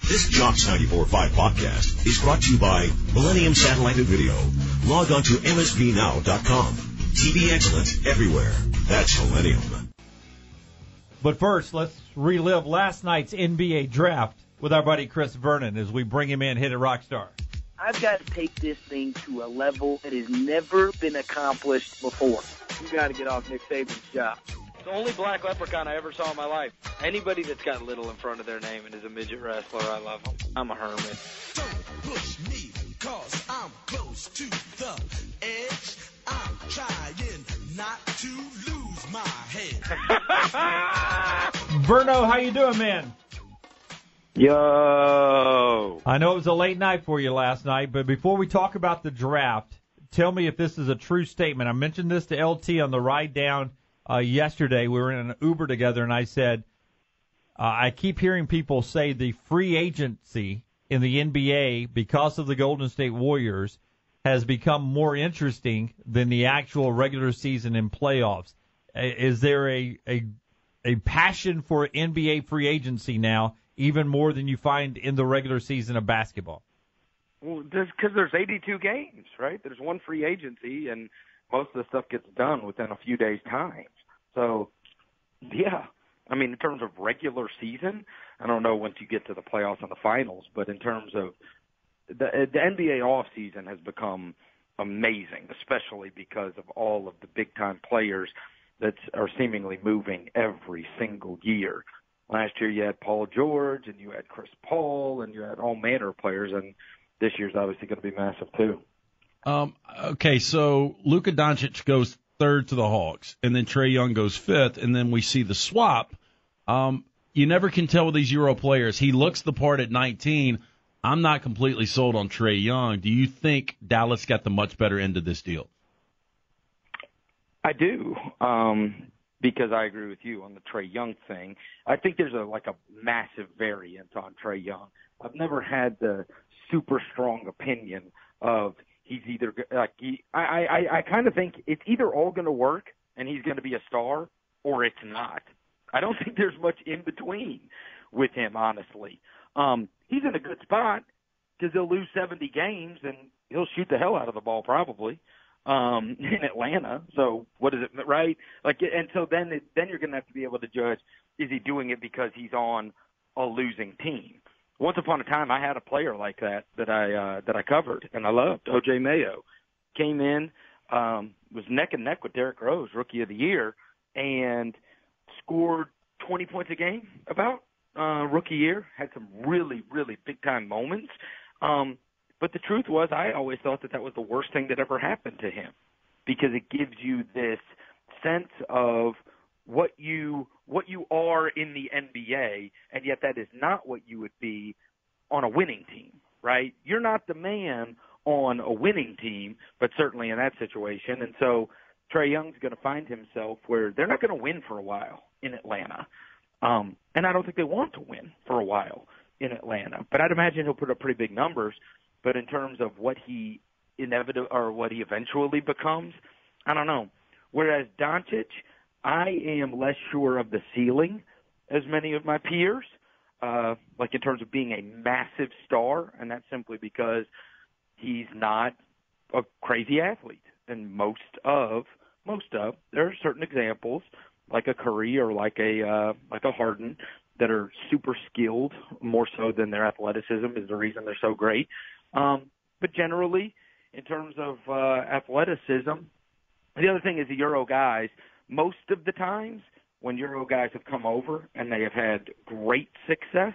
This Jocks 94.5 podcast is brought to you by Millennium Satellite and Video. Log on to msvnow.com. TV excellence everywhere. That's Millennium. But first, let's relive last night's NBA draft with our buddy Chris Vernon as we bring him in, Hit It Rockstar. I've got to take this thing to a level that has never been accomplished before. You got to get off Nick Saban's job. The only black leprechaun I ever saw in my life. Anybody that's got little in front of their name and is a midget wrestler, I love them. I'm a hermit. Don't push me, cause I'm close to the edge. I'm trying not to lose my head. Verno, how you doing, man? Yo! I know it was a late night for you last night, but before we talk about the draft, tell me if this is a true statement. I mentioned this to LT on the ride down yesterday. We were in an Uber together, and I said, I keep hearing people say the free agency in the NBA, because of the Golden State Warriors, has become more interesting than the actual regular season and playoffs. Is there a passion for NBA free agency now, even more than you find in the regular season of basketball? Well, because there's 82 games, right? There's one free agency, and most of the stuff gets done within a few days' time. So, yeah. I mean, in terms of regular season, I don't know once you get to the playoffs and the finals, but in terms of the NBA offseason has become amazing, especially because of all of the big-time players that are seemingly moving every single year. Last year you had Paul George, and you had Chris Paul, and you had all manner of players, and this year's obviously going to be massive too. Okay, so Luka Doncic goes third to the Hawks, and then Trae Young goes fifth, and then we see the swap. You never can tell with these Euro players. He looks the part at 19. I'm not completely sold on Trae Young. Do you think Dallas got the much better end of this deal? I do, because I agree with you on the Trae Young thing. I think there's a massive variance on Trae Young. I've never had the super strong opinion of he's either I kind of think it's either all going to work and he's going to be a star or it's not. I don't think there's much in between with him, honestly. He's in a good spot because he'll lose 70 games and he'll shoot the hell out of the ball probably in Atlanta. So what is it, right? And so then you're going to have to be able to judge, is he doing it because he's on a losing team? Once upon a time, I had a player like that I covered and I loved. O.J. Mayo came in, was neck and neck with Derrick Rose, Rookie of the Year, and scored 20 points a game about rookie year. Had some really, really big time moments. But the truth was, I always thought that was the worst thing that ever happened to him, because it gives you this sense of what you are in the NBA, and yet that is not what you would be on a winning team, right? You're not the man on a winning team, but certainly in that situation. And so Trae Young's going to find himself where they're not going to win for a while in Atlanta. And I don't think they want to win for a while in Atlanta. But I'd imagine he'll put up pretty big numbers. But in terms of what he eventually becomes, I don't know. Whereas Doncic, I am less sure of the ceiling as many of my peers, in terms of being a massive star, and that's simply because he's not a crazy athlete. And most of, there are certain examples, like a Curry or like a Harden, that are super skilled, more so than their athleticism is the reason they're so great. But generally, in terms of athleticism, the other thing is the Euro guys, most of the times when Euro guys have come over and they have had great success,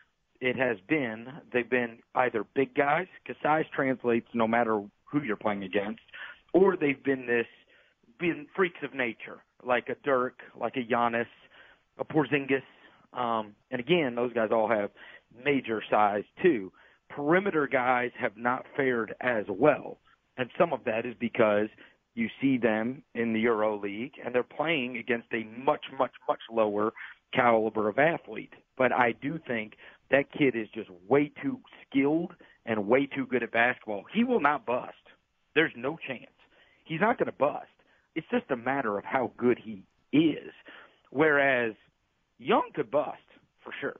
they've been either big guys, because size translates no matter who you're playing against, or they've been freaks of nature, like a Dirk, like a Giannis, a Porzingis. And again, those guys all have major size too. Perimeter guys have not fared as well. And some of that is because you see them in the Euro League and they're playing against a much, much, much lower caliber of athlete. But I do think that kid is just way too skilled and way too good at basketball. He will not bust. There's no chance. He's not going to bust. It's just a matter of how good he is. Whereas Young could bust, for sure.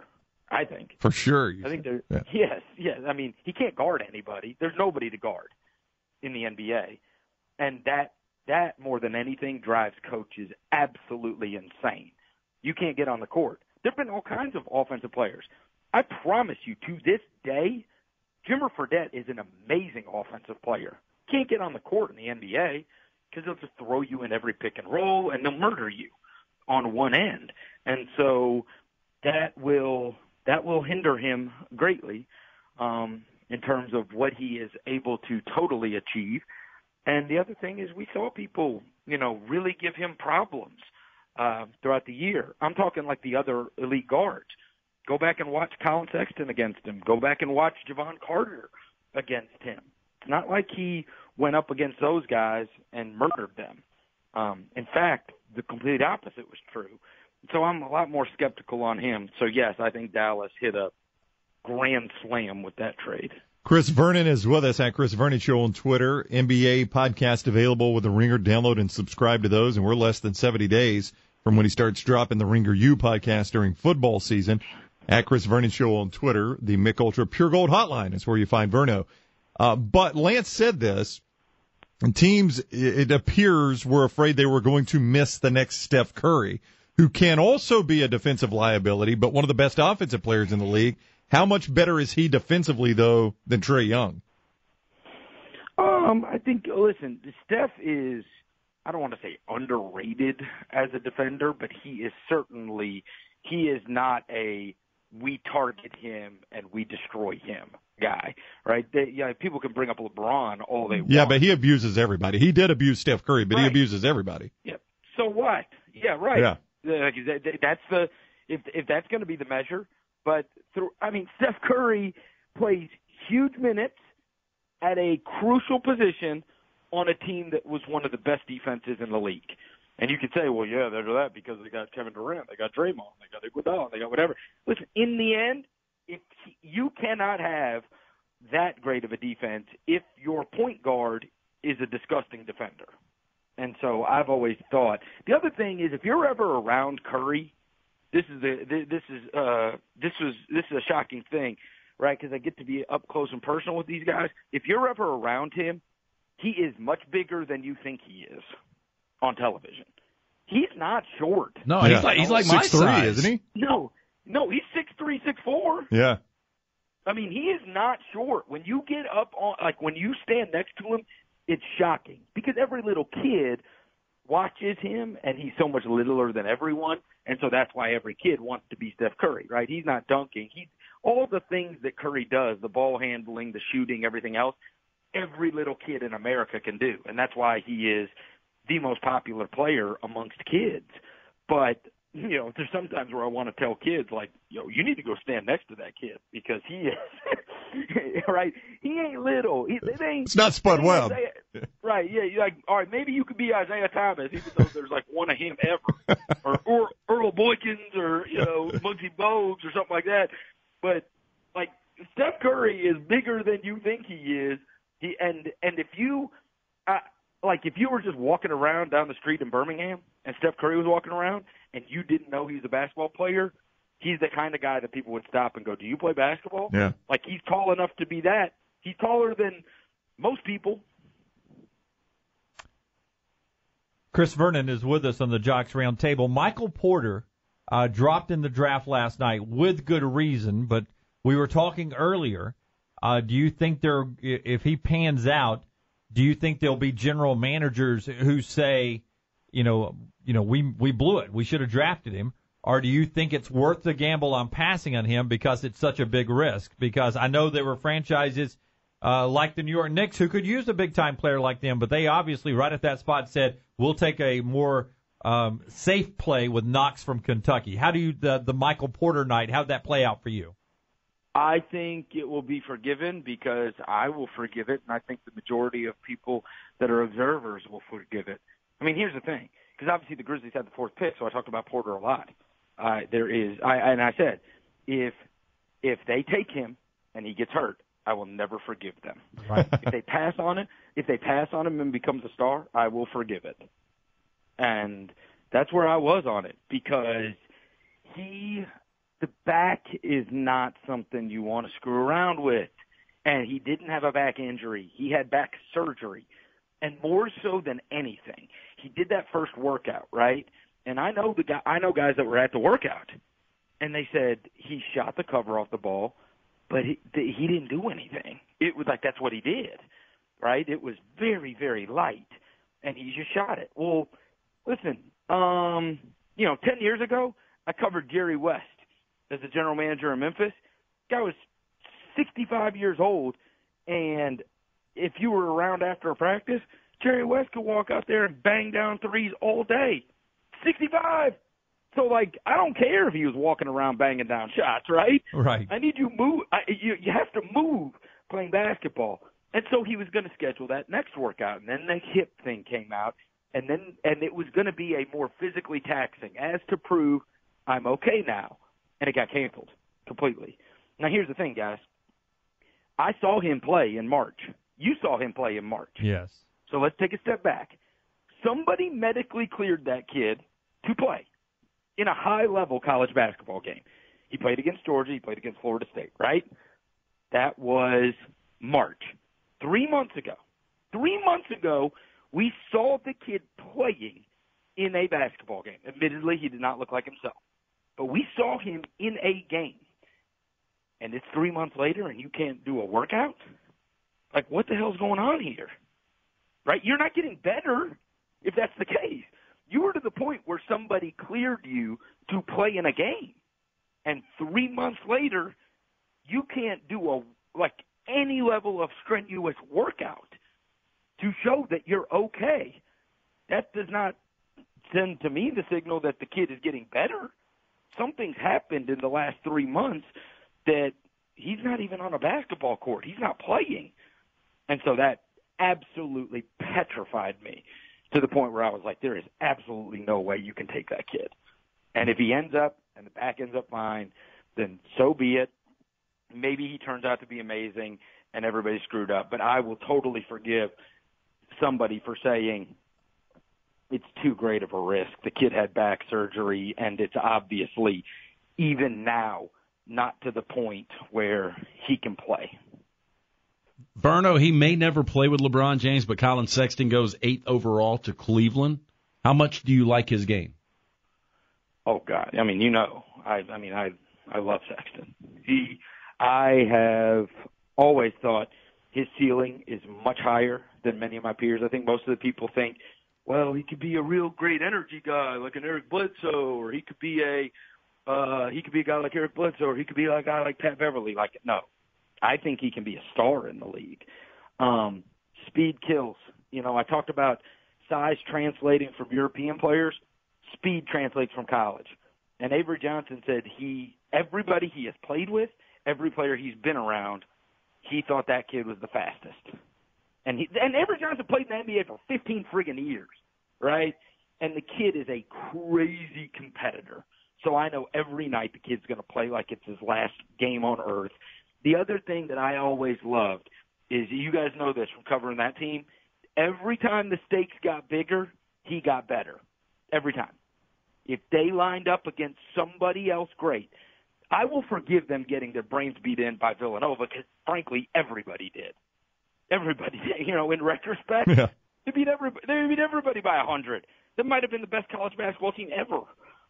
I think. For sure. I think there. Yeah. Yes. I mean, he can't guard anybody. There's nobody to guard in the NBA, and that more than anything drives coaches absolutely insane. You can't get on the court. There've been all kinds of offensive players. I promise you, to this day, Jimmer Fredette is an amazing offensive player. Can't get on the court in the NBA because they'll just throw you in every pick and roll and they'll murder you on one end. And so that will hinder him greatly in terms of what he is able to totally achieve. And the other thing is we saw people, really give him problems throughout the year. I'm talking like the other elite guards. Go back and watch Colin Sexton against him. Go back and watch Javon Carter against him. It's not like he went up against those guys and murdered them. In fact, the complete opposite was true. So I'm a lot more skeptical on him. So, yes, I think Dallas hit a grand slam with that trade. Chris Vernon is with us at Chris Vernon Show on Twitter. NBA podcast available with the Ringer. Download and subscribe to those. And we're less than 70 days from when he starts dropping the Ringer U podcast during football season. At Chris Vernon Show on Twitter, the Mick Ultra Pure Gold Hotline is where you find Verno. But Lance said this, and teams, it appears, were afraid they were going to miss the next Steph Curry, who can also be a defensive liability, but one of the best offensive players in the league. How much better is he defensively, though, than Trae Young? I think, listen, Steph is, I don't want to say underrated as a defender, but he is not a we target him and we destroy him guy, right? People can bring up LeBron all they want. Yeah, but he abuses everybody. He did abuse Steph Curry, but He abuses everybody. Yeah. So what? Yeah, right. Yeah. That's if that's going to be the measure. But Steph Curry plays huge minutes at a crucial position on a team that was one of the best defenses in the league. And you could say, well, yeah, they're that because they got Kevin Durant, they got Draymond, they got Iguodala, they got whatever. Listen, in the end, you cannot have that great of a defense if your point guard is a disgusting defender. And so I've always thought the other thing is if you're ever around Curry, this is a shocking thing, right? Because I get to be up close and personal with these guys. If you're ever around him, he is much bigger than you think he is on television. He's not short. No, he's like my 6'3", size, isn't he? No, he's 6'3", 6'4". Yeah. I mean, he is not short. When you get up on, when you stand next to him, it's shocking because every little kid watches him, and he's so much littler than everyone, and so that's why every kid wants to be Steph Curry, right? He's not dunking. All the things that Curry does, the ball handling, the shooting, everything else, every little kid in America can do, and that's why he is the most popular player amongst kids. But, there's sometimes where I want to tell kids, you need to go stand next to that kid because he is, right? He ain't little. It's not Spud Webb. Right, yeah. You're like, all right, maybe you could be Isaiah Thomas, even though there's one of him ever. or Earl Boykins or, Muggsy Bogues or something like that. But, Steph Curry is bigger than you think he is. And if you if you were just walking around down the street in Birmingham and Steph Curry was walking around and you didn't know he's a basketball player, he's the kind of guy that people would stop and go, do you play basketball? Yeah. He's tall enough to be that. He's taller than most people. Chris Vernon is with us on the Jocks Round Table. Michael Porter dropped in the draft last night with good reason, but we were talking earlier. Do you think if he pans out, do you think there'll be general managers who say, we blew it, we should have drafted him, or do you think it's worth the gamble on passing on him because it's such a big risk? Because I know there were franchises like the New York Knicks who could use a big-time player like them, but they obviously right at that spot said, we'll take a more safe play with Knox from Kentucky. How do you, the Michael Porter night, how'd that play out for you? I think it will be forgiven because I will forgive it, and I think the majority of people that are observers will forgive it. I mean, here's the thing, because obviously the Grizzlies had the fourth pick, so I talked about Porter a lot. I said, if they take him and he gets hurt, I will never forgive them. Right. If they pass on him and becomes a star, I will forgive it. And that's where I was on it because he the back is not something you want to screw around with. And he didn't have a back injury. He had back surgery. And more so than anything, he did that first workout, right? And I know guys that were at the workout, and they said he shot the cover off the ball, but he didn't do anything. It was like that's what he did, right? It was very, very light, and he just shot it. Well, listen, 10 years ago, I covered Jerry West as the general manager in Memphis. Guy was 65 years old, and if you were around after a practice, Jerry West could walk out there and bang down threes all day. 65. So, I don't care if he was walking around banging down shots, right? Right. I need you move. You have to move playing basketball. And so he was going to schedule that next workout, and then the hip thing came out, and it was going to be a more physically taxing, as to prove I'm okay now, and it got canceled completely. Now, here's the thing, guys. I saw him play in March. You saw him play in March. Yes. So let's take a step back. Somebody medically cleared that kid to play in a high-level college basketball game. He played against Georgia. He played against Florida State, right? That was March. 3 months ago. 3 months ago, we saw the kid playing in a basketball game. Admittedly, he did not look like himself. But we saw him in a game. And it's 3 months later and you can't do a workout? What the hell's going on here? Right? You're not getting better if that's the case. You were to the point where somebody cleared you to play in a game. And 3 months later, you can't do any level of strenuous workout to show that you're okay. That does not send to me the signal that the kid is getting better. Something's happened in the last 3 months that he's not even on a basketball court. He's not playing. And so that absolutely petrified me to the point where I was like, there is absolutely no way you can take that kid. And if he ends up and the back ends up fine, then so be it. Maybe he turns out to be amazing and everybody's screwed up. But I will totally forgive somebody for saying it's too great of a risk. The kid had back surgery, and it's obviously, even now, not to the point where he can play. Verno, he may never play with LeBron James, but Colin Sexton goes 8th overall to Cleveland. How much do you like his game? Oh, God. I love Sexton. I have always thought his ceiling is much higher than many of my peers. I think most of the people think, well, he could be a real great energy guy like an Eric Bledsoe, or he could be a guy like Eric Bledsoe, or he could be a guy like Pat Beverly. No, I think he can be a star in the league. Speed kills. I talked about size translating from European players. Speed translates from college. And Avery Johnson said everybody he has played with, every player he's been around, he thought that kid was the fastest. And Avery Johnson played in the NBA for 15 friggin' years, right? And the kid is a crazy competitor. So I know every night the kid's going to play like it's his last game on earth. The other thing that I always loved is, you guys know this from covering that team, every time the stakes got bigger, he got better. Every time. If they lined up against somebody else, great. I will forgive them getting their brains beat in by Villanova because, frankly, everybody did. Everybody did. In retrospect, yeah. They beat everybody by 100. That might have been the best college basketball team ever.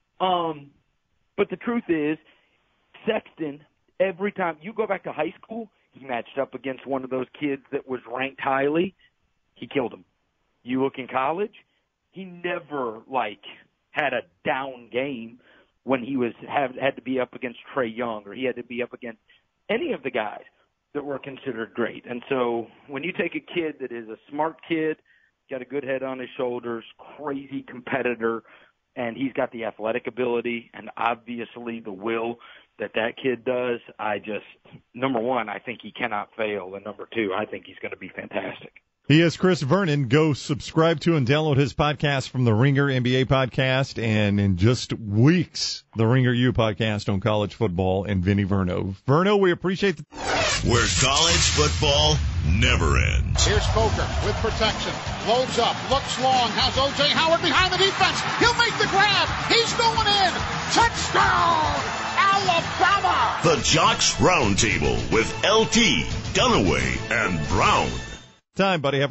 But the truth is, Sexton, every time you go back to high school, he matched up against one of those kids that was ranked highly. He killed him. You look in college, he never had a down game when he had to be up against Trae Young, or he had to be up against any of the guys that were considered great. And so when you take a kid that is a smart kid, got a good head on his shoulders, crazy competitor, and he's got the athletic ability and obviously the will that kid does, number one, I think he cannot fail. And number two, I think he's going to be fantastic. He is Chris Vernon. Go subscribe to and download his podcast from the Ringer NBA podcast, and in just weeks, the Ringer U podcast on college football and Vinny Verno. Verno, we appreciate where college football never ends. Here's Coker with protection. Loads up, looks long, has O.J. Howard behind the defense. He'll make the grab. He's going in. Touchdown! Alabama! The Jocks Roundtable with LT, Dunaway, and Brown. Time, buddy. Have